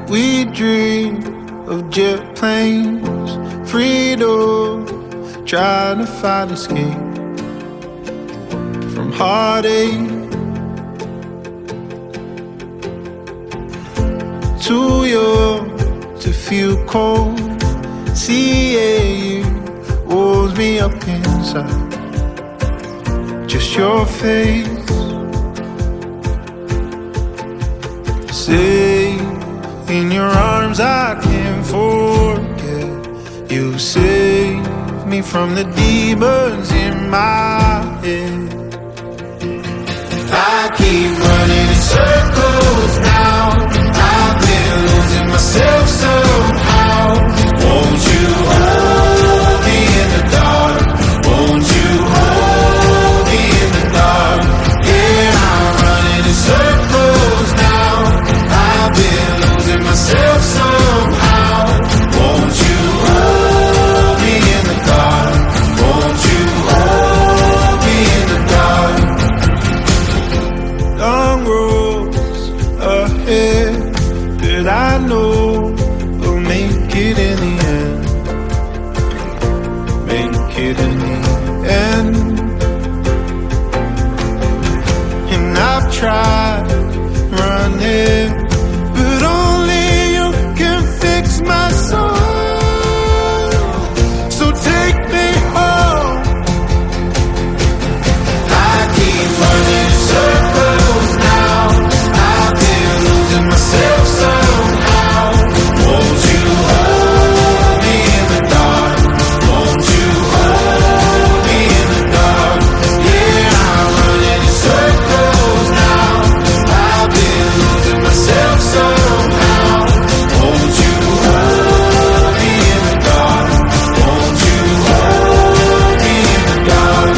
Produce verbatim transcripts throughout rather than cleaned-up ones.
We dream of jet planes, freedom, trying to find escape from heartache. Too young to feel cold, seeing you warms me up inside. Just your face, safe in your arms I can't forget. You save me from the demons in my head. I keep running in circles now, I've been losing myself somehow. Won't you hold me in the dark? Won't you hold me in the dark? Yeah, I'm running in circles now, I've been losing myself somehow. Won't you hold me in the dark? Won't you hold me in the dark? Long roads ahead, but I know we'll make it in the end. Make it in the end. And I've tried running, but only you can fix my soul. So take me home. I keep running in circles now, I've been losing myself somehow. Won't you hold me in the dark? Won't you hold me in the dark? Yeah, I'm running in circles now, I've been losing myself somehow. Won't you hold me in the dark? Won't you hold me in the dark?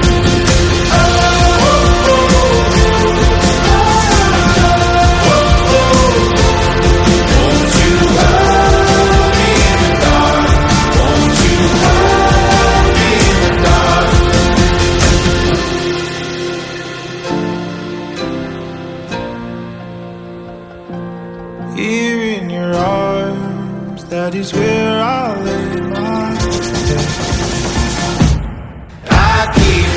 Won't you hold me in the dark? Won't you hold me in the dark? Here in your arms, that is where I lay my head. I keep